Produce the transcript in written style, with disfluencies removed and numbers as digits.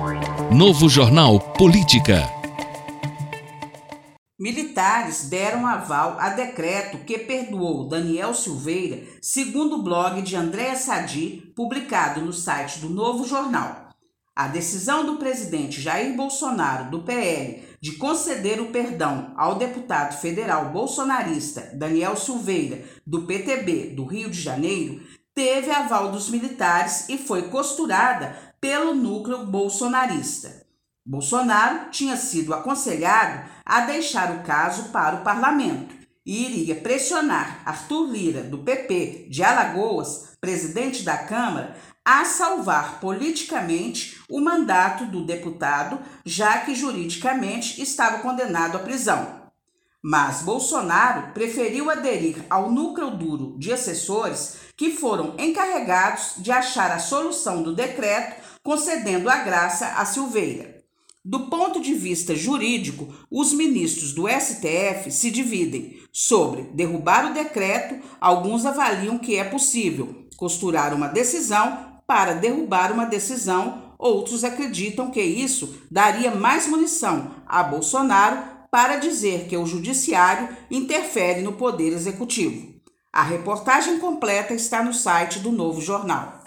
Novo Jornal Política. Militares deram aval a decreto que perdoou Daniel Silveira, segundo o blog de Andréa Sadi, publicado no site do Novo Jornal. A decisão do presidente Jair Bolsonaro, do PL, de conceder o perdão ao deputado federal bolsonarista Daniel Silveira, do PTB do Rio de Janeiro, teve aval dos militares e foi costurada pelo núcleo bolsonarista. Bolsonaro tinha sido aconselhado a deixar o caso para o parlamento e iria pressionar Arthur Lira, do PP de Alagoas, presidente da Câmara, a salvar politicamente o mandato do deputado, já que juridicamente estava condenado à prisão. Mas Bolsonaro preferiu aderir ao núcleo duro de assessores que foram encarregados de achar a solução do decreto, concedendo a graça a Silveira. Do ponto de vista jurídico, os ministros do STF se dividem. Sobre derrubar o decreto, alguns avaliam que é possível costurar uma decisão para derrubar uma decisão, outros acreditam que isso daria mais munição a Bolsonaro para dizer que o judiciário interfere no poder executivo. A reportagem completa está no site do Novo Jornal.